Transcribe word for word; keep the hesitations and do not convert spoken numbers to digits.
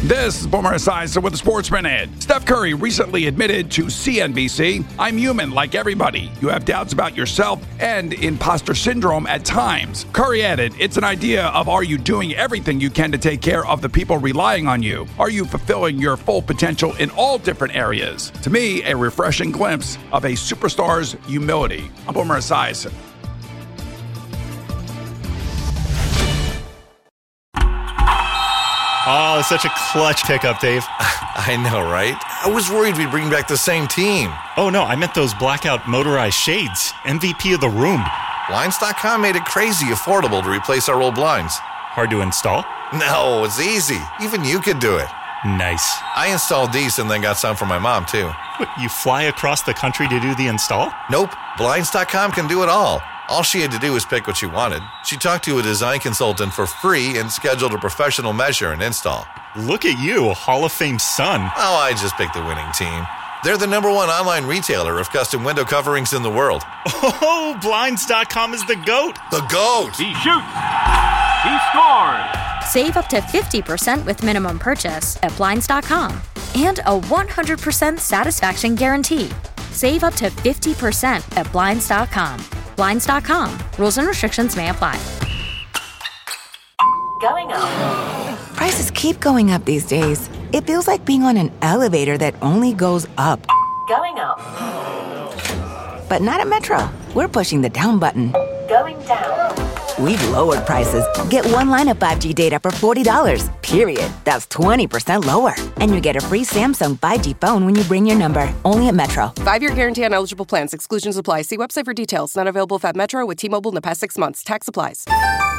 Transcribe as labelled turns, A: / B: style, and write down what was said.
A: This is Boomer Esiason with the Sports Minute. Steph Curry recently admitted to C N B C, "I'm human like everybody. You have doubts about yourself and imposter syndrome at times." Curry added, "It's an idea of are you doing everything you can to take care of the people relying on you? Are you fulfilling your full potential in all different areas?" To me, a refreshing glimpse of a superstar's humility. I'm Boomer Esiason.
B: Oh, such a clutch pickup, Dave.
C: I know, right? I was worried we'd bring back the same team.
B: Oh, no, I meant those blackout motorized shades. M V P of the room.
C: Blinds dot com made it crazy affordable to replace our old blinds.
B: Hard to install?
C: No, it's easy. Even you could do it.
B: Nice.
C: I installed these and then got some for my mom, too.
B: What, you fly across the country to do the install?
C: Nope. Blinds dot com can do it all. All she had to do was pick what she wanted. She talked to a design consultant for free and scheduled a professional measure and install.
B: Look at you, a Hall of Fame son.
C: Oh, I just picked the winning team. They're the number one online retailer of custom window coverings in the world.
B: Oh, Blinds dot com is the GOAT.
C: The GOAT!
D: He shoots! He scores!
E: Save up to fifty percent with minimum purchase at Blinds dot com. And a one hundred percent satisfaction guarantee. Save up to fifty percent at Blinds dot com. Blinds dot com. Rules and restrictions may apply.
F: Going up.
G: Prices keep going up these days. It feels like being on an elevator that only goes up.
F: Going up.
G: But not at Metro. We're pushing the down button.
F: Going down.
G: We've lowered prices. Get one line of five G data for forty dollars. Period. That's twenty percent lower. And you get a free Samsung five G phone when you bring your number. Only at Metro.
H: Five-year guarantee on eligible plans. Exclusions apply. See website for details. Not available at Metro with T-Mobile in the past six months. Tax applies.